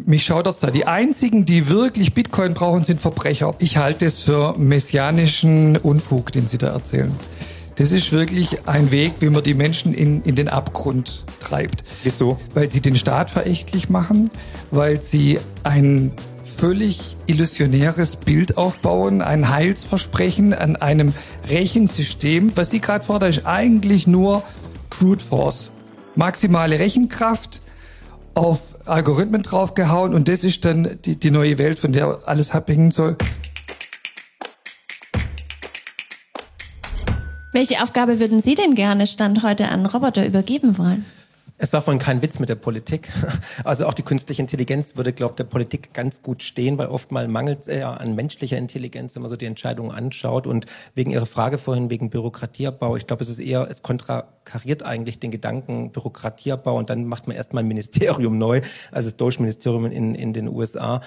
mich schaudert's da. Die einzigen, die wirklich Bitcoin brauchen, sind Verbrecher. Ich halte es für messianischen Unfug, den Sie da erzählen. Das ist wirklich ein Weg, wie man die Menschen in den Abgrund treibt. Wieso? Weil sie den Staat verächtlich machen, weil sie ein völlig illusionäres Bild aufbauen, ein Heilsversprechen an einem Rechensystem. Was Sie gerade fordern, ist eigentlich nur Brute Force. Maximale Rechenkraft, auf Algorithmen draufgehauen und das ist dann die neue Welt, von der alles abhängen soll. Welche Aufgabe würden Sie denn gerne Stand heute an Roboter übergeben wollen? Es war vorhin kein Witz mit der Politik. Also auch die künstliche Intelligenz würde, glaube ich, der Politik ganz gut stehen, weil oftmals mangelt es eher an menschlicher Intelligenz, wenn man so die Entscheidungen anschaut. Und wegen Ihrer Frage vorhin, wegen Bürokratieabbau, ich glaube, es konterkariert eigentlich den Gedanken Bürokratieabbau und dann macht man erstmal ein Ministerium neu, also das Doge-Ministerium in den USA.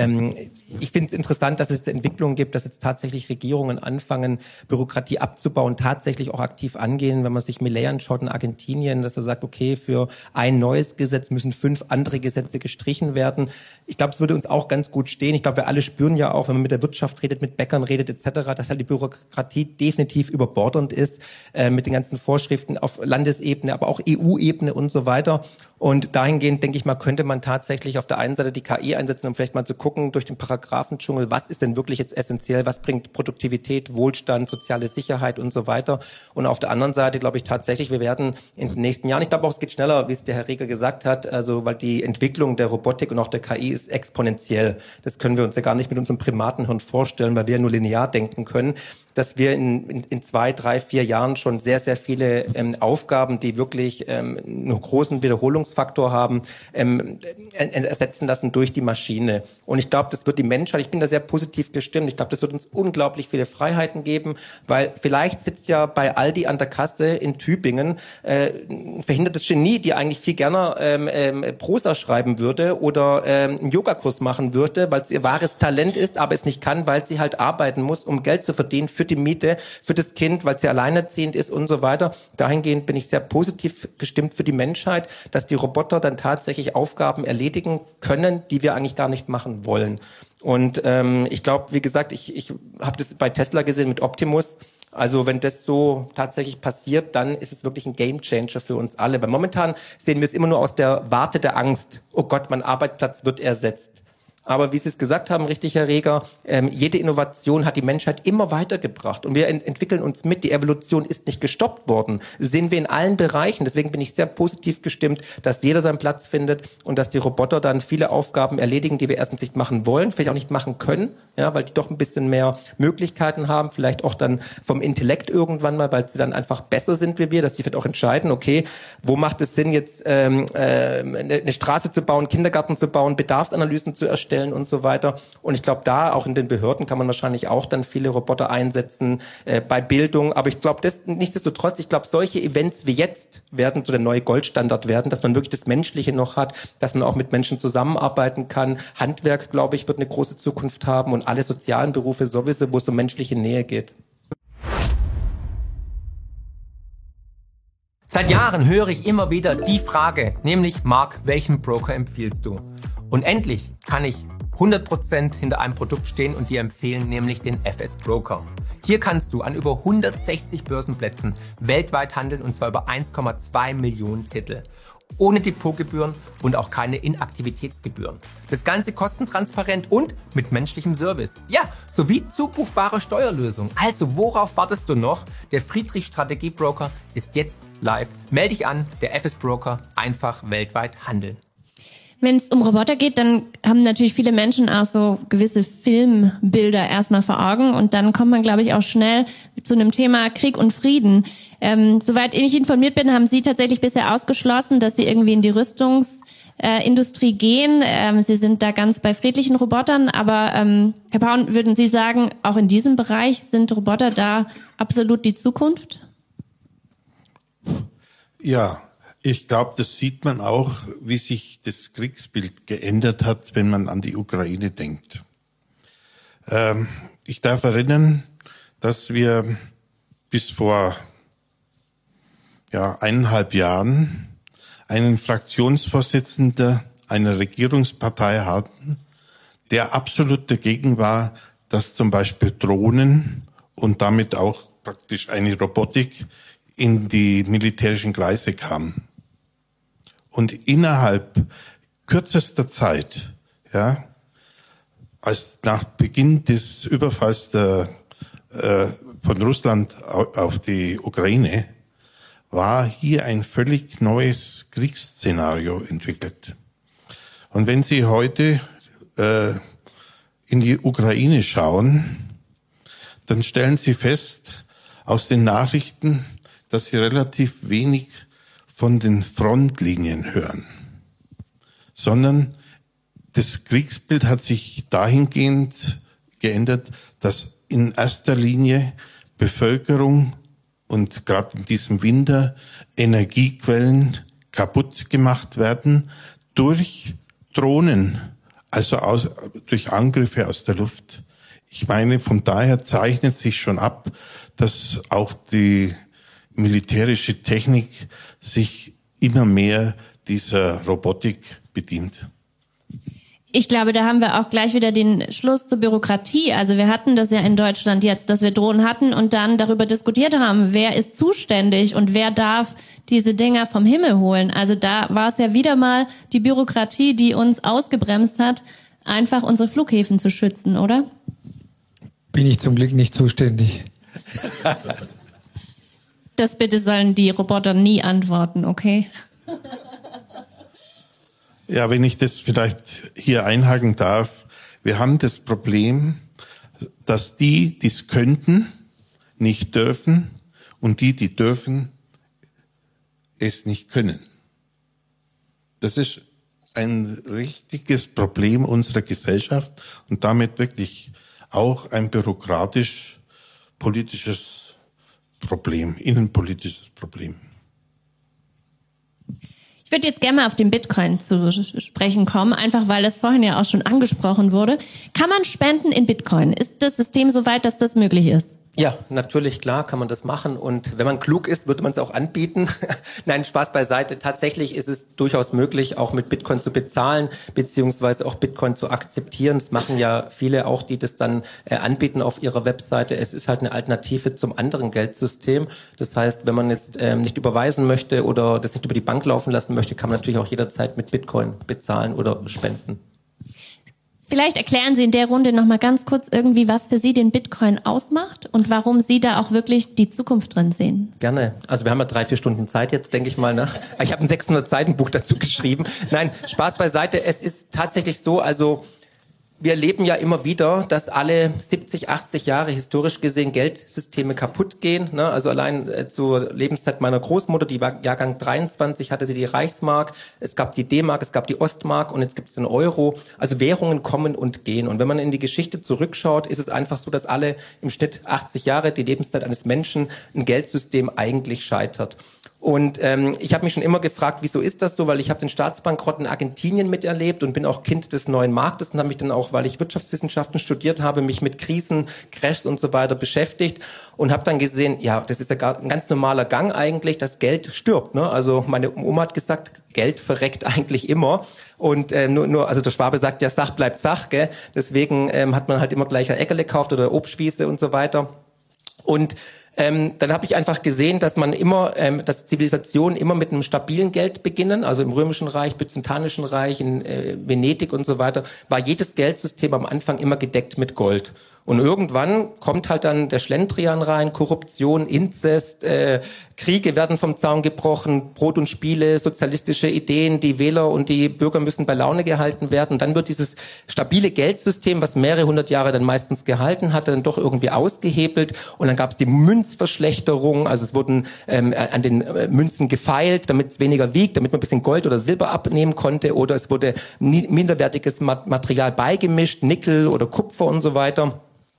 Ich finde es interessant, dass es Entwicklungen gibt, dass jetzt tatsächlich Regierungen anfangen, Bürokratie abzubauen, tatsächlich auch aktiv angehen. Wenn man sich Milei anschaut in Argentinien, dass er sagt, okay, für ein neues Gesetz müssen 5 andere Gesetze gestrichen werden. Ich glaube, es würde uns auch ganz gut stehen. Ich glaube, wir alle spüren ja auch, wenn man mit der Wirtschaft redet, mit Bäckern redet etc., dass halt die Bürokratie definitiv überbordernd ist mit den ganzen Vorschriften auf Landesebene, aber auch EU-Ebene und so weiter. Und dahingehend, denke ich mal, könnte man tatsächlich auf der einen Seite die KI einsetzen, um vielleicht mal zu gucken durch den Paragraphendschungel, was ist denn wirklich jetzt essentiell, was bringt Produktivität, Wohlstand, soziale Sicherheit und so weiter. Und auf der anderen Seite glaube ich tatsächlich, wir werden in den nächsten Jahren, ich glaube auch, es geht schneller, wie es der Herr Reger gesagt hat, also weil die Entwicklung der Robotik und auch der KI ist exponentiell. Das können wir uns ja gar nicht mit unserem Primatenhirn vorstellen, weil wir ja nur linear denken können, dass wir in 2, 3, 4 Jahren schon sehr, sehr viele Aufgaben, die wirklich einen großen Wiederholungsfaktor haben, ersetzen lassen durch die Maschine. Und ich glaube, das wird die Menschheit, ich bin da sehr positiv gestimmt, ich glaube, das wird uns unglaublich viele Freiheiten geben, weil vielleicht sitzt ja bei Aldi an der Kasse in Tübingen ein verhindertes Genie, die eigentlich viel gerne Prosa schreiben würde oder einen Yogakurs machen würde, weil es ihr wahres Talent ist, aber es nicht kann, weil sie halt arbeiten muss, um Geld zu verdienen für die Miete, für das Kind, weil sie alleinerziehend ist und so weiter. Dahingehend bin ich sehr positiv gestimmt für die Menschheit, dass die Roboter dann tatsächlich Aufgaben erledigen können, die wir eigentlich gar nicht machen wollen. Und ich glaube, wie gesagt, ich habe das bei Tesla gesehen mit Optimus. Also wenn das so tatsächlich passiert, dann ist es wirklich ein Gamechanger für uns alle. Weil momentan sehen wir es immer nur aus der Warte der Angst. Oh Gott, mein Arbeitsplatz wird ersetzt. Aber wie Sie es gesagt haben, richtig, Herr Reger, jede Innovation hat die Menschheit immer weitergebracht. Und wir entwickeln uns mit. Die Evolution ist nicht gestoppt worden. Das sehen wir in allen Bereichen. Deswegen bin ich sehr positiv gestimmt, dass jeder seinen Platz findet und dass die Roboter dann viele Aufgaben erledigen, die wir erstens nicht machen wollen, vielleicht auch nicht machen können, ja, weil die doch ein bisschen mehr Möglichkeiten haben, vielleicht auch dann vom Intellekt irgendwann mal, weil sie dann einfach besser sind wie wir, dass die vielleicht auch entscheiden, okay, wo macht es Sinn, jetzt eine Straße zu bauen, Kindergarten zu bauen, Bedarfsanalysen zu erstellen und so weiter. Und ich glaube, da auch in den Behörden kann man wahrscheinlich auch dann viele Roboter einsetzen, bei Bildung. Aber ich glaube, nichtsdestotrotz, ich glaube, solche Events wie jetzt werden so der neue Goldstandard werden, dass man wirklich das Menschliche noch hat, dass man auch mit Menschen zusammenarbeiten kann. Handwerk, glaube ich, wird eine große Zukunft haben und alle sozialen Berufe sowieso, wo es um menschliche Nähe geht. Seit Jahren höre ich immer wieder die Frage, nämlich, Marc, welchen Broker empfiehlst du? Und endlich kann ich 100% hinter einem Produkt stehen und dir empfehlen, nämlich den FS Broker. Hier kannst du an über 160 Börsenplätzen weltweit handeln und zwar über 1,2 Millionen Titel. Ohne Depotgebühren und auch keine Inaktivitätsgebühren. Das Ganze kostentransparent und mit menschlichem Service. Ja, sowie zubuchbare Steuerlösung. Also worauf wartest du noch? Der Friedrich Strategiebroker ist jetzt live. Melde dich an, der FS Broker, einfach weltweit handeln. Wenn es um Roboter geht, dann haben natürlich viele Menschen auch so gewisse Filmbilder erstmal vor Augen und dann kommt man, glaube ich, auch schnell zu einem Thema Krieg und Frieden. Soweit ich informiert bin, haben Sie tatsächlich bisher ausgeschlossen, dass Sie irgendwie in die Rüstungsindustrie gehen. Sie sind da ganz bei friedlichen Robotern, aber Herr Paun, würden Sie sagen, auch in diesem Bereich sind Roboter da absolut die Zukunft? Ja. Ich glaube, das sieht man auch, wie sich das Kriegsbild geändert hat, wenn man an die Ukraine denkt. Ich darf erinnern, dass wir bis vor 1,5 Jahren einen Fraktionsvorsitzenden einer Regierungspartei hatten, der absolut dagegen war, dass zum Beispiel Drohnen und damit auch praktisch eine Robotik in die militärischen Kreise kamen. Und innerhalb kürzester Zeit, ja, als nach Beginn des Überfalls von Russland auf die Ukraine, war hier ein völlig neues Kriegsszenario entwickelt. Und wenn Sie heute in die Ukraine schauen, dann stellen Sie fest aus den Nachrichten, dass Sie relativ wenig von den Frontlinien hören, sondern das Kriegsbild hat sich dahingehend geändert, dass in erster Linie Bevölkerung und gerade in diesem Winter Energiequellen kaputt gemacht werden durch Drohnen, also durch Angriffe aus der Luft. Ich meine, von daher zeichnet sich schon ab, dass auch die militärische Technik sich immer mehr dieser Robotik bedient. Ich glaube, da haben wir auch gleich wieder den Schluss zur Bürokratie. Also wir hatten das ja in Deutschland jetzt, dass wir Drohnen hatten und dann darüber diskutiert haben, wer ist zuständig und wer darf diese Dinger vom Himmel holen. Also da war es ja wieder mal die Bürokratie, die uns ausgebremst hat, einfach unsere Flughäfen zu schützen, oder? Bin ich zum Glück nicht zuständig. Das bitte sollen die Roboter nie antworten, okay? Ja, wenn ich das vielleicht hier einhaken darf. Wir haben das Problem, dass die es könnten, nicht dürfen und die dürfen, es nicht können. Das ist ein richtiges Problem unserer Gesellschaft und damit wirklich auch ein bürokratisch-politisches Problem, innenpolitisches Problem. Ich würde jetzt gerne mal auf den Bitcoin zu sprechen kommen, einfach weil es vorhin ja auch schon angesprochen wurde. Kann man spenden in Bitcoin? Ist das System so weit, dass das möglich ist? Ja, natürlich, klar, kann man das machen. Und wenn man klug ist, würde man es auch anbieten. Nein, Spaß beiseite. Tatsächlich ist es durchaus möglich, auch mit Bitcoin zu bezahlen, beziehungsweise auch Bitcoin zu akzeptieren. Das machen ja viele auch, die das dann anbieten auf ihrer Webseite. Es ist halt eine Alternative zum anderen Geldsystem. Das heißt, wenn man jetzt nicht überweisen möchte oder das nicht über die Bank laufen lassen möchte, kann man natürlich auch jederzeit mit Bitcoin bezahlen oder spenden. Vielleicht erklären Sie in der Runde noch mal ganz kurz irgendwie, was für Sie den Bitcoin ausmacht und warum Sie da auch wirklich die Zukunft drin sehen. Gerne. Also wir haben ja 3-4 Stunden Zeit jetzt, denke ich mal. Ne? Ich habe ein 600-Seiten-Buch dazu geschrieben. Nein, Spaß beiseite. Es ist tatsächlich so, also wir erleben ja immer wieder, dass alle 70, 80 Jahre historisch gesehen Geldsysteme kaputt gehen. Ne? Also allein zur Lebenszeit meiner Großmutter, die war Jahrgang 23, hatte sie die Reichsmark, es gab die D-Mark, es gab die Ostmark und jetzt gibt es den Euro. Also Währungen kommen und gehen. Und wenn man in die Geschichte zurückschaut, ist es einfach so, dass alle im Schnitt 80 Jahre, die Lebenszeit eines Menschen, ein Geldsystem eigentlich scheitert. Und ich habe mich schon immer gefragt, wieso ist das so? Weil ich habe den Staatsbankrott in Argentinien miterlebt und bin auch Kind des neuen Marktes und habe mich dann auch, weil ich Wirtschaftswissenschaften studiert habe, mich mit Krisen, Crashs und so weiter beschäftigt und habe dann gesehen, ja, das ist ja ein ganz normaler Gang eigentlich, dass Geld stirbt. Ne? Also meine Oma hat gesagt, Geld verreckt eigentlich immer. Und also der Schwabe sagt ja, Sach bleibt Sach, gell? Deswegen hat man halt immer gleich ein Äckerle gekauft oder Obstwiese und so weiter. Und dann habe ich einfach gesehen, dass man immer, dass Zivilisationen immer mit einem stabilen Geld beginnen. Also im Römischen Reich, Byzantinischen Reich, in Venedig und so weiter, war jedes Geldsystem am Anfang immer gedeckt mit Gold. Und irgendwann kommt halt dann der Schlendrian rein, Korruption, Inzest, Kriege werden vom Zaun gebrochen, Brot und Spiele, sozialistische Ideen, die Wähler und die Bürger müssen bei Laune gehalten werden. Und dann wird dieses stabile Geldsystem, was mehrere hundert Jahre dann meistens gehalten hatte, dann doch irgendwie ausgehebelt. Und dann gab es die Münzverschlechterung, also es wurden an den Münzen gefeilt, damit es weniger wiegt, damit man ein bisschen Gold oder Silber abnehmen konnte. Oder es wurde minderwertiges Material beigemischt, Nickel oder Kupfer und so weiter.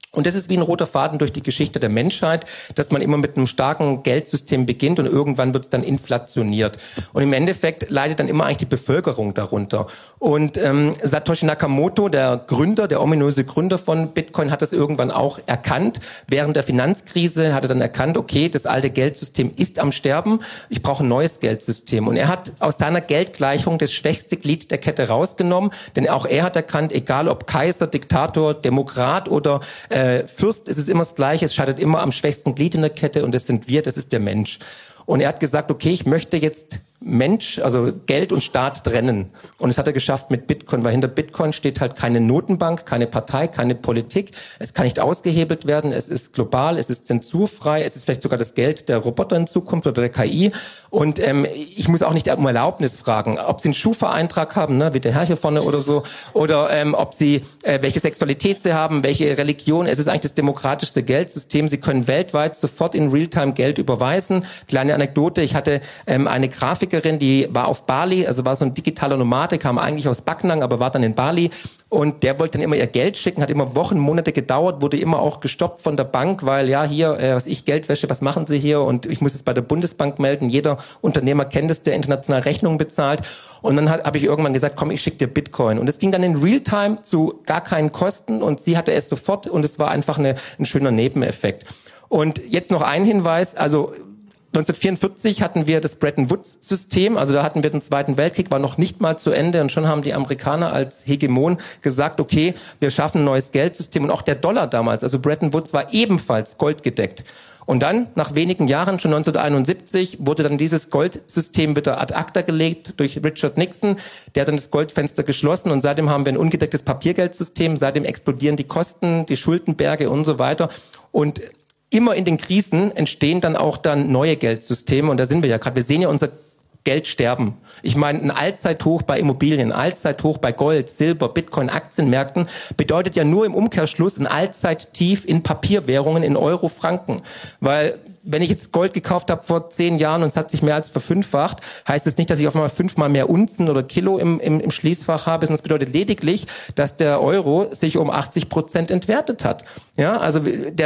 Und das ist wie ein roter Faden durch die Geschichte der Menschheit, dass man immer mit einem starken Geldsystem beginnt und irgendwann wird es dann inflationiert. Und im Endeffekt leidet dann immer eigentlich die Bevölkerung darunter. Und Satoshi Nakamoto, der ominöse Gründer von Bitcoin, hat das irgendwann auch erkannt. Während der Finanzkrise hat er dann erkannt, okay, das alte Geldsystem ist am Sterben, ich brauche ein neues Geldsystem. Und er hat aus seiner Geldgleichung das schwächste Glied der Kette rausgenommen, denn auch er hat erkannt, egal ob Kaiser, Diktator, Demokrat oder Fürst, es ist immer das Gleiche, es scheitert immer am schwächsten Glied in der Kette und das sind wir, das ist der Mensch. Und er hat gesagt, okay, ich möchte jetzt Mensch, also Geld und Staat trennen. Und das hat er geschafft mit Bitcoin, weil hinter Bitcoin steht halt keine Notenbank, keine Partei, keine Politik. Es kann nicht ausgehebelt werden, es ist global, es ist zensurfrei, es ist vielleicht sogar das Geld der Roboter in Zukunft oder der KI. Und ich muss auch nicht um Erlaubnis fragen, ob sie einen Schufa-Eintrag haben, ne, wie der Herr hier vorne oder so, oder ob sie welche Sexualität sie haben, welche Religion. Es ist eigentlich das demokratischste Geldsystem. Sie können weltweit sofort in Realtime Geld überweisen. Kleine Anekdote, ich hatte eine Grafikerin, die war auf Bali, also war so ein digitaler Nomade, kam eigentlich aus Backnang, aber war dann in Bali. Und der wollte dann immer ihr Geld schicken, hat immer Wochen, Monate gedauert, wurde immer auch gestoppt von der Bank, weil ja hier, Geldwäsche, was machen Sie hier? Und ich muss es bei der Bundesbank melden. Jeder Unternehmer kennt es, der international Rechnungen bezahlt. Und dann habe ich irgendwann gesagt, komm, ich schicke dir Bitcoin. Und es ging dann in Realtime zu gar keinen Kosten und sie hatte es sofort und es war einfach ein schöner Nebeneffekt. Und jetzt noch ein Hinweis, also 1944 hatten wir das Bretton-Woods-System, also da hatten wir den Zweiten Weltkrieg, war noch nicht mal zu Ende und schon haben die Amerikaner als Hegemon gesagt, okay, wir schaffen ein neues Geldsystem und auch der Dollar damals, also Bretton Woods war ebenfalls goldgedeckt. Und dann, nach wenigen Jahren, schon 1971, wurde dann dieses Goldsystem wieder ad acta gelegt durch Richard Nixon. Der hat dann das Goldfenster geschlossen und seitdem haben wir ein ungedecktes Papiergeldsystem, seitdem explodieren die Kosten, die Schuldenberge und so weiter. Und immer in den Krisen entstehen dann auch neue Geldsysteme und da sind wir ja gerade. Wir sehen ja unser Geld sterben. Ich meine, ein Allzeithoch bei Immobilien, ein Allzeithoch bei Gold, Silber, Bitcoin, Aktienmärkten bedeutet ja nur im Umkehrschluss ein Allzeittief in Papierwährungen, in Euro, Franken. Weil wenn ich jetzt Gold gekauft habe vor 10 Jahren und es hat sich mehr als verfünffacht, heißt es nicht, dass ich auf einmal 5-mal mehr Unzen oder Kilo im Schließfach habe, sondern es bedeutet lediglich, dass der Euro sich um 80% entwertet hat. Ja, also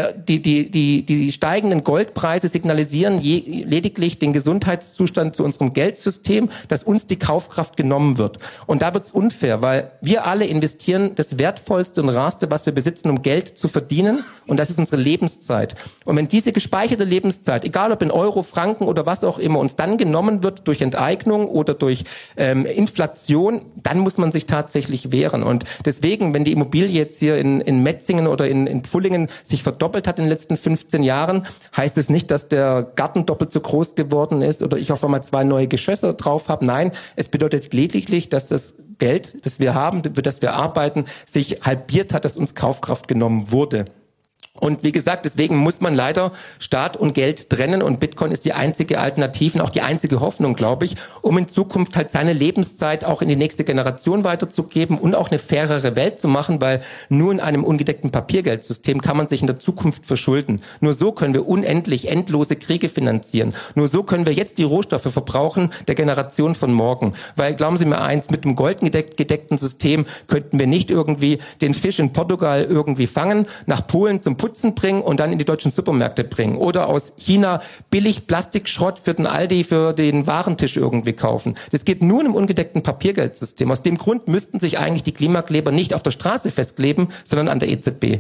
die steigenden Goldpreise signalisieren lediglich den Gesundheitszustand zu unserem Geldsystem, dass uns die Kaufkraft genommen wird. Und da wird's unfair, weil wir alle investieren das Wertvollste und Rarste, was wir besitzen, um Geld zu verdienen. Und das ist unsere Lebenszeit. Und wenn diese gespeicherte Lebenszeit, egal ob in Euro, Franken oder was auch immer, uns dann genommen wird durch Enteignung oder durch Inflation, dann muss man sich tatsächlich wehren. Und deswegen, wenn die Immobilie jetzt hier in Metzingen oder in Pfullingen sich verdoppelt hat in den letzten 15 Jahren, heißt es nicht, dass der Garten doppelt so groß geworden ist oder ich auf einmal 2 neue Geschosse drauf habe. Nein, es bedeutet lediglich, dass das Geld, das wir haben, für das wir arbeiten, sich halbiert hat, dass uns Kaufkraft genommen wurde. Und wie gesagt, deswegen muss man leider Staat und Geld trennen und Bitcoin ist die einzige Alternative und auch die einzige Hoffnung, glaube ich, um in Zukunft halt seine Lebenszeit auch in die nächste Generation weiterzugeben und auch eine fairere Welt zu machen, weil nur in einem ungedeckten Papiergeldsystem kann man sich in der Zukunft verschulden. Nur so können wir unendlich endlose Kriege finanzieren. Nur so können wir jetzt die Rohstoffe verbrauchen der Generation von morgen. Weil, glauben Sie mir eins, mit dem goldgedeckten System könnten wir nicht irgendwie den Fisch in Portugal irgendwie fangen, nach Polen zum Putzen bringen und dann in die deutschen Supermärkte bringen. Oder aus China billig Plastikschrott für den Aldi, für den Warentisch irgendwie kaufen. Das geht nur in einem ungedeckten Papiergeldsystem. Aus dem Grund müssten sich eigentlich die Klimakleber nicht auf der Straße festkleben, sondern an der EZB.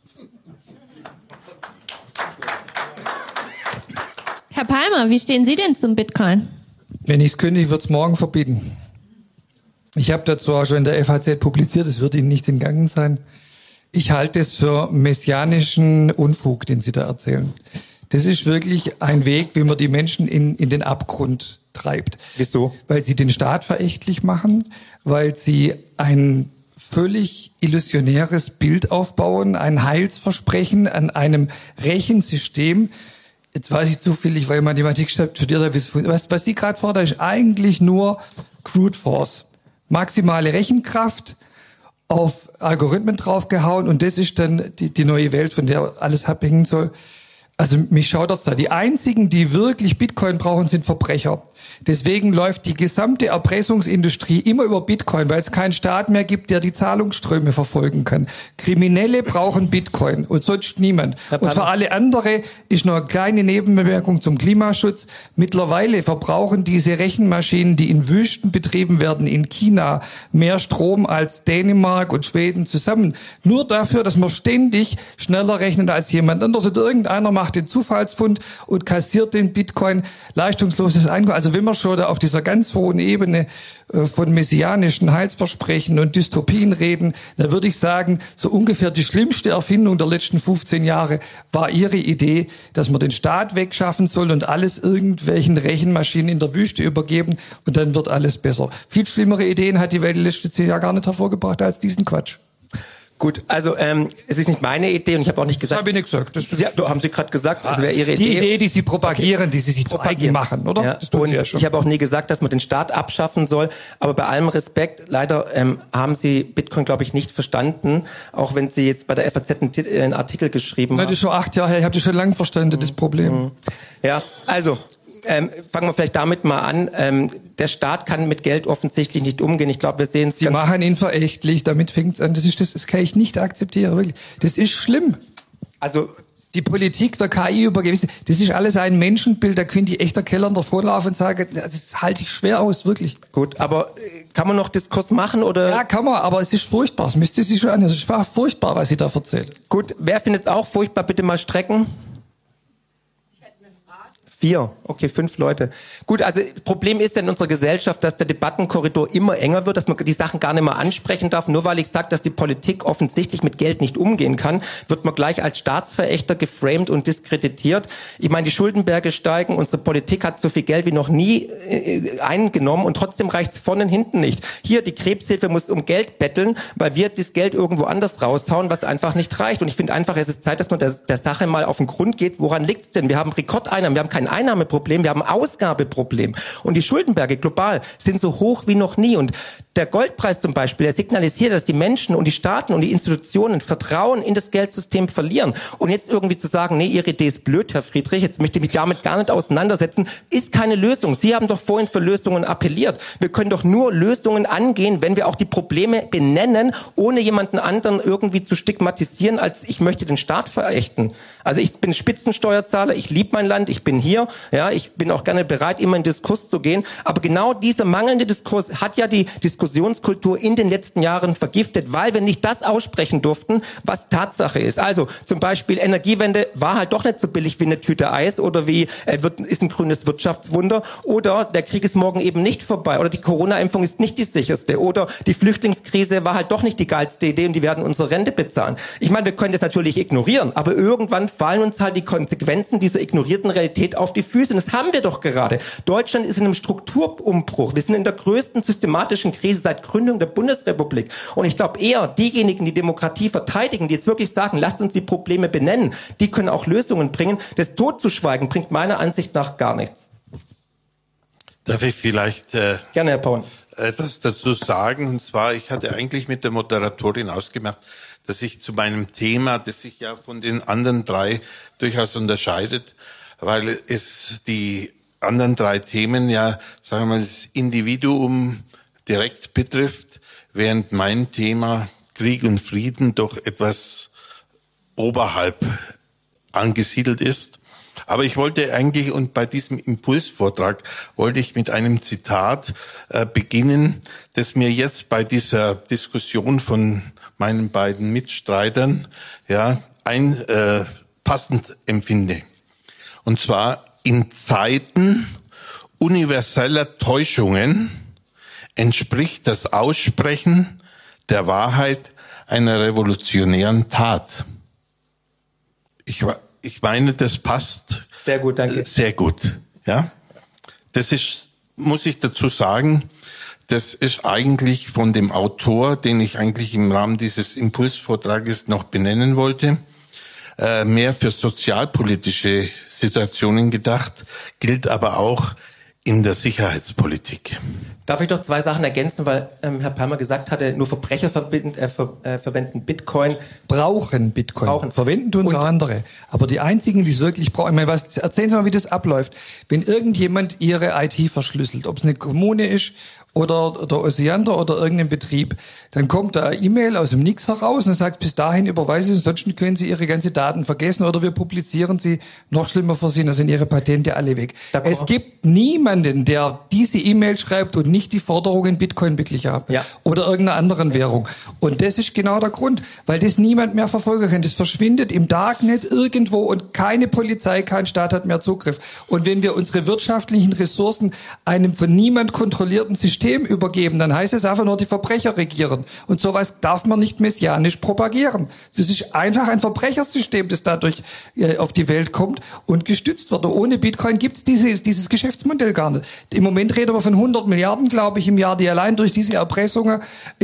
Herr Palmer, wie stehen Sie denn zum Bitcoin? Wenn ich es könnte, ich würde es morgen verbieten. Ich habe dazu auch schon in der FAZ publiziert, es wird Ihnen nicht entgangen sein. Ich halte es für messianischen Unfug, den Sie da erzählen. Das ist wirklich ein Weg, wie man die Menschen in den Abgrund treibt. Wieso? Weil sie den Staat verächtlich machen, weil sie ein völlig illusionäres Bild aufbauen, ein Heilsversprechen an einem Rechensystem. Jetzt weiß ich zufällig, weil ich Mathematik studiert habe, was Sie gerade fordern, ist eigentlich nur Brute Force. Maximale Rechenkraft, auf Algorithmen draufgehauen und das ist dann die neue Welt, von der alles abhängen soll. Also mich schaudert's da. Die einzigen, die wirklich Bitcoin brauchen, sind Verbrecher. Deswegen läuft die gesamte Erpressungsindustrie immer über Bitcoin, weil es keinen Staat mehr gibt, der die Zahlungsströme verfolgen kann. Kriminelle brauchen Bitcoin und sonst niemand. Und für alle andere ist noch eine kleine Nebenwirkung zum Klimaschutz. Mittlerweile verbrauchen diese Rechenmaschinen, die in Wüsten betrieben werden, in China, mehr Strom als Dänemark und Schweden zusammen. Nur dafür, dass man ständig schneller rechnet als jemand anderes. Oder irgendeiner macht den Zufallsfund und kassiert den Bitcoin leistungsloses Einkommen. Also wenn wir schon da auf dieser ganz hohen Ebene von messianischen Heilsversprechen und Dystopien reden, dann würde ich sagen, so ungefähr die schlimmste Erfindung der letzten 15 Jahre war Ihre Idee, dass man den Staat wegschaffen soll und alles irgendwelchen Rechenmaschinen in der Wüste übergeben und dann wird alles besser. Viel schlimmere Ideen hat die Welt die letzten 10 Jahre gar nicht hervorgebracht als diesen Quatsch. Gut, also es ist nicht meine Idee und ich habe auch nicht gesagt... Das habe ich nicht gesagt. Das ja, haben Sie gerade gesagt, das wäre Ihre Idee. Die Idee, die Sie propagieren, okay, die Sie sich zu eigen machen, oder? Ja. Das tun Sie ja schon. Ich habe auch nie gesagt, dass man den Staat abschaffen soll, aber bei allem Respekt, leider haben Sie Bitcoin, glaube ich, nicht verstanden, auch wenn Sie jetzt bei der FAZ einen Artikel geschrieben haben. Das ist schon 8 Jahre her, ich habe das schon lange verstanden, das Problem. Ja, also... fangen wir vielleicht damit mal an. Der Staat kann mit Geld offensichtlich nicht umgehen. Ich glaube, wir sehen es. Sie machen ihn verächtlich, damit fängt's an. Das kann ich nicht akzeptieren, wirklich. Das ist schlimm. Also die Politik der KI übergeben, das ist alles ein Menschenbild, da können die echter Keller davonlaufen und sagen, das halte ich schwer aus, wirklich. Gut, aber kann man noch Diskurs machen, oder? Ja, kann man, aber es ist furchtbar, es müsste sich schon an, es ist furchtbar, was Sie da erzählen. Gut, wer findet es auch furchtbar? Bitte mal strecken. 4, okay, 5 Leute. Gut, also Problem ist ja in unserer Gesellschaft, dass der Debattenkorridor immer enger wird, dass man die Sachen gar nicht mehr ansprechen darf. Nur weil ich sage, dass die Politik offensichtlich mit Geld nicht umgehen kann, wird man gleich als Staatsverächter geframed und diskreditiert. Ich meine, die Schuldenberge steigen, unsere Politik hat so viel Geld wie noch nie eingenommen und trotzdem reicht's vorne und hinten nicht. Hier, die Krebshilfe muss um Geld betteln, weil wir das Geld irgendwo anders raushauen, was einfach nicht reicht. Und ich finde einfach, es ist Zeit, dass man der Sache mal auf den Grund geht. Woran liegt's denn? Wir haben Rekordeinnahmen, wir haben kein Einnahmeproblem, wir haben ein Ausgabeproblem. Und die Schuldenberge global sind so hoch wie noch nie. Und der Goldpreis zum Beispiel, der signalisiert, dass die Menschen und die Staaten und die Institutionen Vertrauen in das Geldsystem verlieren. Und jetzt irgendwie zu sagen, nee, Ihre Idee ist blöd, Herr Friedrich, jetzt möchte ich mich damit gar nicht auseinandersetzen, ist keine Lösung. Sie haben doch vorhin für Lösungen appelliert. Wir können doch nur Lösungen angehen, wenn wir auch die Probleme benennen, ohne jemanden anderen irgendwie zu stigmatisieren, als ich möchte den Staat verächten. Also ich bin Spitzensteuerzahler, ich liebe mein Land, ich bin hier, ja, ich bin auch gerne bereit, immer in Diskurs zu gehen. Aber genau dieser mangelnde Diskurs hat ja die Diskussionskultur in den letzten Jahren vergiftet, weil wir nicht das aussprechen durften, was Tatsache ist. Also zum Beispiel Energiewende war halt doch nicht so billig wie eine Tüte Eis oder wie ist ein grünes Wirtschaftswunder oder der Krieg ist morgen eben nicht vorbei oder die Corona-Impfung ist nicht die sicherste oder die Flüchtlingskrise war halt doch nicht die geilste Idee und die werden unsere Rente bezahlen. Ich meine, wir können das natürlich ignorieren, aber irgendwann fallen uns halt die Konsequenzen dieser ignorierten Realität auf die Füße. Und das haben wir doch gerade. Deutschland ist in einem Strukturumbruch. Wir sind in der größten systematischen Krise seit Gründung der Bundesrepublik. Und ich glaube eher, diejenigen, die Demokratie verteidigen, die jetzt wirklich sagen, lasst uns die Probleme benennen, die können auch Lösungen bringen. Das totzuschweigen bringt meiner Ansicht nach gar nichts. Darf ich vielleicht gerne, Herr Paun, etwas dazu sagen? Und zwar, ich hatte eigentlich mit der Moderatorin ausgemacht, dass ich zu meinem Thema, das sich ja von den anderen 3 durchaus unterscheidet, weil es die anderen 3 Themen ja, sagen wir mal, das Individuum direkt betrifft, während mein Thema Krieg und Frieden doch etwas oberhalb angesiedelt ist. Aber ich wollte eigentlich, und bei diesem Impulsvortrag wollte ich mit einem Zitat beginnen, das mir jetzt bei dieser Diskussion von meinen beiden Mitstreitern passend empfinde. Und zwar: In Zeiten universeller Täuschungen entspricht das Aussprechen der Wahrheit einer revolutionären Tat. Ich meine, das passt. Sehr gut, danke. Sehr gut, ja. Das ist, muss ich dazu sagen, das ist eigentlich von dem Autor, den ich eigentlich im Rahmen dieses Impulsvortrages noch benennen wollte, mehr für sozialpolitische Situationen gedacht, gilt aber auch in der Sicherheitspolitik. Darf ich doch 2 Sachen ergänzen, weil Herr Palmer gesagt hatte, nur Verbrecher verwenden Bitcoin. Brauchen Bitcoin. Verwenden tun es auch andere. Aber die einzigen, die es wirklich brauchen, erzählen Sie mal, wie das abläuft. Wenn irgendjemand Ihre IT verschlüsselt, ob es eine Kommune ist oder der Osiander oder irgendein Betrieb, dann kommt da eine E-Mail aus dem Nix heraus und sagt, bis dahin überweisen Sie, ansonsten können Sie Ihre ganzen Daten vergessen oder wir publizieren sie, noch schlimmer für Sie, dann sind Ihre Patente alle weg. Es gibt niemanden, der diese E-Mail schreibt und nicht die Forderung in Bitcoin wirklich hat. Ja. Oder irgendeiner anderen Währung. Und das ist genau der Grund, weil das niemand mehr verfolgen kann. Das verschwindet im Darknet irgendwo und keine Polizei, kein Staat hat mehr Zugriff. Und wenn wir unsere wirtschaftlichen Ressourcen einem von niemand kontrollierten System übergeben, dann heißt es einfach nur, die Verbrecher regieren. Und sowas darf man nicht messianisch propagieren. Es ist einfach ein Verbrechersystem, das dadurch auf die Welt kommt und gestützt wird. Und ohne Bitcoin gibt es dieses Geschäftsmodell gar nicht. Im Moment reden wir von 100 Milliarden, glaube ich, im Jahr, die allein durch diese Erpressungen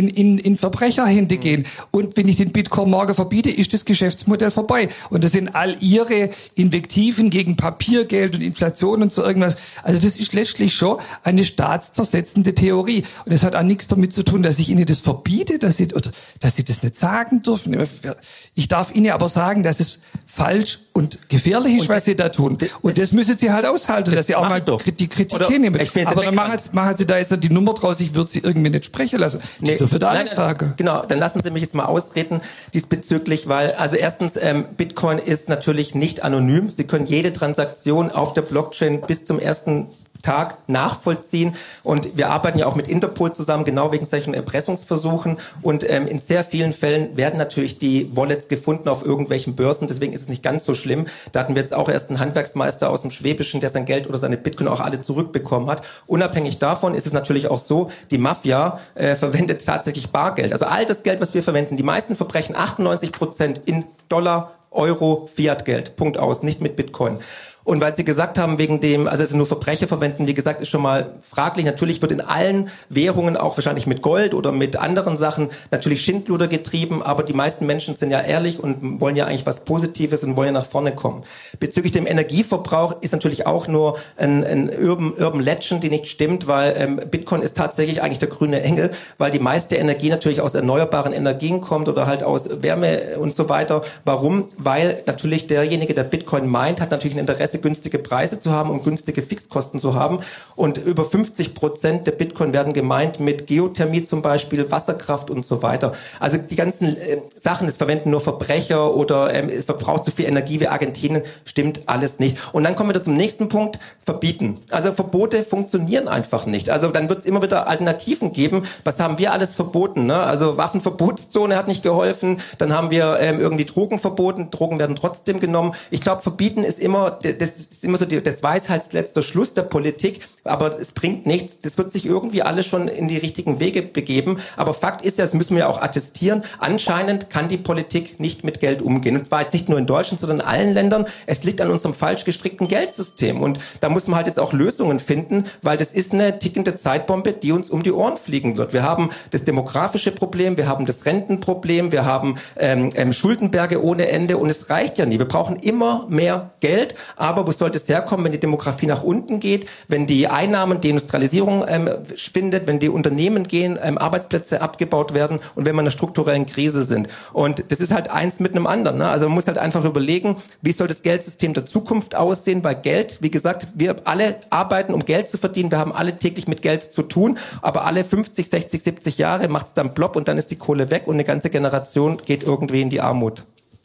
in Verbrecherhände gehen. Und wenn ich den Bitcoin morgen verbiete, ist das Geschäftsmodell vorbei. Und das sind all Ihre Invektiven gegen Papiergeld und Inflation und so irgendwas. Also das ist letztlich schon eine staatszersetzende Theorie. Und es hat auch nichts damit zu tun, dass ich Ihnen das verbiete, dass Sie das nicht sagen dürfen. Ich darf Ihnen aber sagen, dass es falsch und gefährlich ist, was Sie da tun. Und das müssen Sie halt aushalten, dass Sie auch mal die Kritik hinnehmen. Aber dann machen Sie da jetzt die Nummer draus, ich würde Sie irgendwie nicht sprechen lassen. Nee, so für alles sagen. Genau, dann lassen Sie mich jetzt mal ausreden diesbezüglich, weil, also erstens, Bitcoin ist natürlich nicht anonym. Sie können jede Transaktion auf der Blockchain bis zum ersten Tag nachvollziehen und wir arbeiten ja auch mit Interpol zusammen, genau wegen solchen Erpressungsversuchen und in sehr vielen Fällen werden natürlich die Wallets gefunden auf irgendwelchen Börsen, deswegen ist es nicht ganz so schlimm. Da hatten wir jetzt auch erst einen Handwerksmeister aus dem Schwäbischen, der sein Geld oder seine Bitcoin auch alle zurückbekommen hat. Unabhängig davon ist es natürlich auch so, die Mafia verwendet tatsächlich Bargeld. Also all das Geld, was wir verwenden, die meisten Verbrechen 98% in Dollar, Euro, Fiatgeld, Punkt aus, nicht mit Bitcoin. Und weil Sie gesagt haben, wegen dem, also es nur Verbrecher verwenden, wie gesagt, ist schon mal fraglich. Natürlich wird in allen Währungen, auch wahrscheinlich mit Gold oder mit anderen Sachen, natürlich Schindluder getrieben, aber die meisten Menschen sind ja ehrlich und wollen ja eigentlich was Positives und wollen ja nach vorne kommen. Bezüglich dem Energieverbrauch ist natürlich auch nur ein Urban Legend, die nicht stimmt, weil Bitcoin ist tatsächlich eigentlich der grüne Engel, weil die meiste Energie natürlich aus erneuerbaren Energien kommt oder halt aus Wärme und so weiter. Warum? Weil natürlich derjenige, der Bitcoin meint, hat natürlich ein Interesse, günstige Preise zu haben, um günstige Fixkosten zu haben. Und über 50% der Bitcoin werden gemeint mit Geothermie zum Beispiel, Wasserkraft und so weiter. Also die ganzen Sachen, es verwenden nur Verbrecher oder es verbraucht so viel Energie wie Argentinien, stimmt alles nicht. Und dann kommen wir zum nächsten Punkt, verbieten. Also Verbote funktionieren einfach nicht. Also dann wird es immer wieder Alternativen geben. Was haben wir alles verboten? Ne? Also Waffenverbotszone hat nicht geholfen. Dann haben wir irgendwie Drogen verboten. Drogen werden trotzdem genommen. Ich glaube, verbieten ist immer das ist immer so das Weisheitsletzter Schluss der Politik, aber es bringt nichts. Das wird sich irgendwie alles schon in die richtigen Wege begeben. Aber Fakt ist ja, das müssen wir auch attestieren, anscheinend kann die Politik nicht mit Geld umgehen. Und zwar jetzt nicht nur in Deutschland, sondern in allen Ländern. Es liegt an unserem falsch gestrickten Geldsystem. Und da muss man halt jetzt auch Lösungen finden, weil das ist eine tickende Zeitbombe, die uns um die Ohren fliegen wird. Wir haben das demografische Problem, wir haben das Rentenproblem, wir haben Schuldenberge ohne Ende und es reicht ja nie. Wir brauchen immer mehr Geld, aber wo sollte es herkommen, wenn die Demografie nach unten geht, wenn die Einnahmen, die Industrialisierung schwindet, wenn die Unternehmen gehen, Arbeitsplätze abgebaut werden und wenn wir in einer strukturellen Krise sind. Und das ist halt eins mit einem anderen. Ne? Also man muss halt einfach überlegen, wie soll das Geldsystem der Zukunft aussehen, weil Geld, wie gesagt, wir alle arbeiten, um Geld zu verdienen, wir haben alle täglich mit Geld zu tun, aber alle 50, 60, 70 Jahre macht es dann plopp und dann ist die Kohle weg und eine ganze Generation geht irgendwie in die Armut.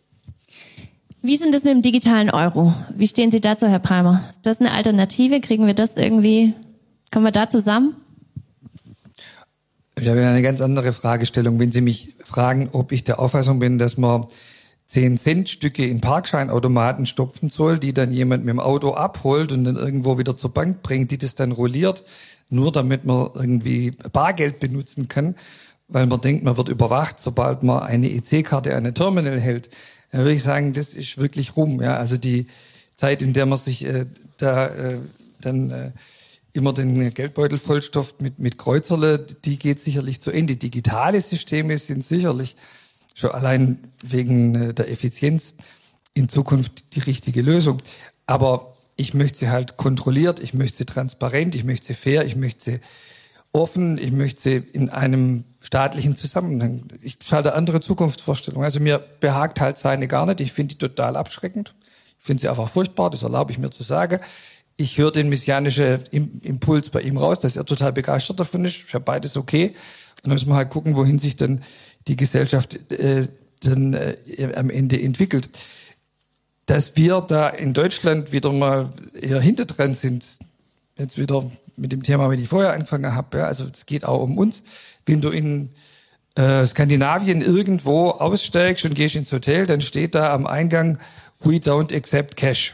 Wie sind das mit dem digitalen Euro? Wie stehen Sie dazu, Herr Palmer? Ist das eine Alternative? Kommen wir da zusammen? Ich habe eine ganz andere Fragestellung. Wenn Sie mich fragen, ob ich der Auffassung bin, dass man 10-Cent-Stücke in Parkscheinautomaten stopfen soll, die dann jemand mit dem Auto abholt und dann irgendwo wieder zur Bank bringt, die das dann rolliert, nur damit man irgendwie Bargeld benutzen kann, weil man denkt, man wird überwacht, sobald man eine EC-Karte an ein Terminal hält. Dann würde ich sagen, das ist wirklich rum. Ja, also die Zeit, in der man sich immer den Geldbeutel vollstopft mit Kreuzerle, die geht sicherlich zu Ende. Digitale Systeme sind sicherlich schon allein wegen der Effizienz in Zukunft die richtige Lösung. Aber ich möchte sie halt kontrolliert, ich möchte sie transparent, ich möchte sie fair, ich möchte sie offen, ich möchte sie in einem staatlichen Zusammenhang. Ich schalte andere Zukunftsvorstellungen. Also mir behagt halt seine gar nicht. Ich finde die total abschreckend. Ich finde sie einfach furchtbar, das erlaube ich mir zu sagen. Ich höre den messianischen Impuls bei ihm raus, dass er total begeistert davon ist. Ist ja beides okay. Und dann müssen wir halt gucken, wohin sich dann die Gesellschaft am Ende entwickelt. Dass wir da in Deutschland wieder mal eher hinterdran sind, jetzt wieder mit dem Thema, wenn ich vorher angefangen habe, ja, also es geht auch um uns. Wenn du in Skandinavien irgendwo aussteigst und gehst ins Hotel, dann steht da am Eingang, we don't accept cash.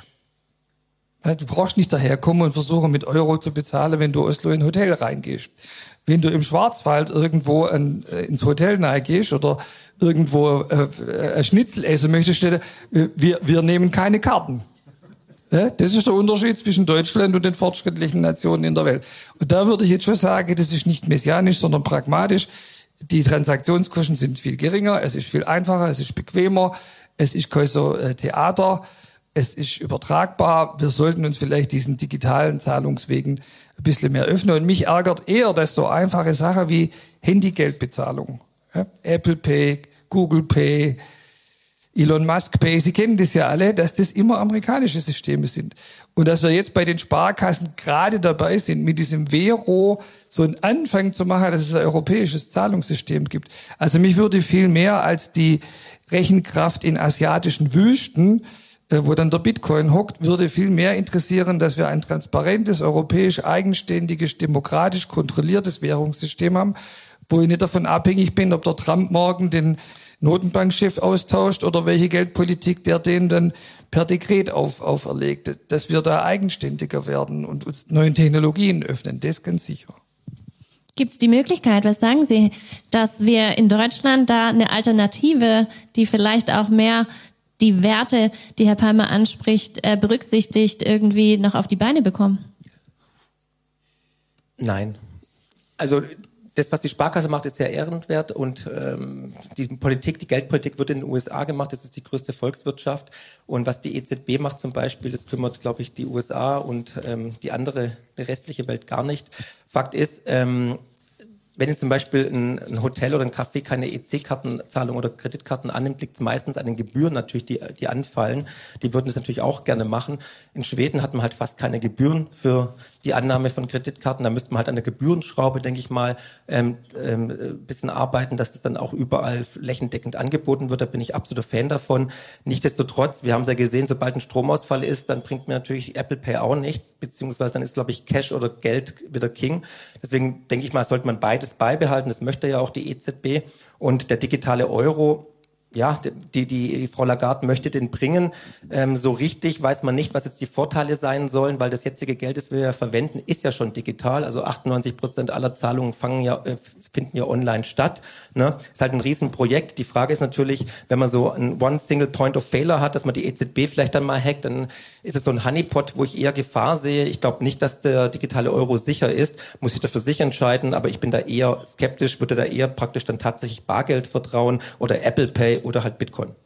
Ja, du brauchst nicht daherkommen und versuchen mit Euro zu bezahlen, wenn du Oslo in ein Hotel reingehst. Wenn du im Schwarzwald irgendwo ins Hotel nahe gehst oder irgendwo ein Schnitzel essen möchtest, wir nehmen keine Karten. Ja, das ist der Unterschied zwischen Deutschland und den fortschrittlichen Nationen in der Welt. Und da würde ich jetzt schon sagen, das ist nicht messianisch, sondern pragmatisch. Die Transaktionskosten sind viel geringer, es ist viel einfacher, es ist bequemer, es ist kein so Theater, es ist übertragbar. Wir sollten uns vielleicht diesen digitalen Zahlungswegen ein bisschen mehr öffnen. Und mich ärgert eher, dass so einfache Sachen wie Handygeldbezahlung, ja, Apple Pay, Google Pay, Elon Musk Pay, Sie kennen das ja alle, dass das immer amerikanische Systeme sind. Und dass wir jetzt bei den Sparkassen gerade dabei sind, mit diesem Vero so einen Anfang zu machen, dass es ein europäisches Zahlungssystem gibt. Also mich würde viel mehr als die Rechenkraft in asiatischen Wüsten, wo dann der Bitcoin hockt, würde viel mehr interessieren, dass wir ein transparentes, europäisch eigenständiges, demokratisch kontrolliertes Währungssystem haben, wo ich nicht davon abhängig bin, ob der Trump morgen den Notenbankchef austauscht oder welche Geldpolitik der denen dann per Dekret auferlegt. Dass wir da eigenständiger werden und uns neuen Technologien öffnen, das ganz sicher. Gibt es die Möglichkeit, was sagen Sie, dass wir in Deutschland da eine Alternative, die vielleicht auch mehr die Werte, die Herr Palmer anspricht, berücksichtigt, irgendwie noch auf die Beine bekommen? Nein. Also das, was die Sparkasse macht, ist sehr ehrenwert und die Geldpolitik wird in den USA gemacht, das ist die größte Volkswirtschaft und was die EZB macht zum Beispiel, das kümmert, glaube ich, die USA und die restliche Welt gar nicht. Fakt ist, wenn jetzt zum Beispiel ein Hotel oder ein Café keine EC-Kartenzahlung oder Kreditkarten annimmt, liegt es meistens an den Gebühren natürlich, die anfallen. Die würden es natürlich auch gerne machen. In Schweden hat man halt fast keine Gebühren für die Annahme von Kreditkarten. Da müsste man halt an der Gebührenschraube, denke ich mal, bisschen arbeiten, dass das dann auch überall flächendeckend angeboten wird. Da bin ich absoluter Fan davon. Nichtsdestotrotz, wir haben es ja gesehen, sobald ein Stromausfall ist, dann bringt mir natürlich Apple Pay auch nichts, beziehungsweise dann ist, glaube ich, Cash oder Geld wieder King. Deswegen denke ich mal, sollte man beides beibehalten. Das möchte ja auch die EZB. Und der digitale Euro, ja, die Frau Lagarde möchte den bringen. So richtig weiß man nicht, was jetzt die Vorteile sein sollen, weil das jetzige Geld, das wir ja verwenden, ist ja schon digital. Also 98% aller Zahlungen finden ja online statt. Ne? Ist halt ein Riesenprojekt. Die Frage ist natürlich, wenn man so ein One Single Point of Failure hat, dass man die EZB vielleicht dann mal hackt, dann ist es so ein Honeypot, wo ich eher Gefahr sehe. Ich glaube nicht, dass der digitale Euro sicher ist. Muss ich dafür sich entscheiden, aber ich bin da eher skeptisch, würde da eher praktisch dann tatsächlich Bargeld vertrauen oder Apple Pay oder halt Bitcoin.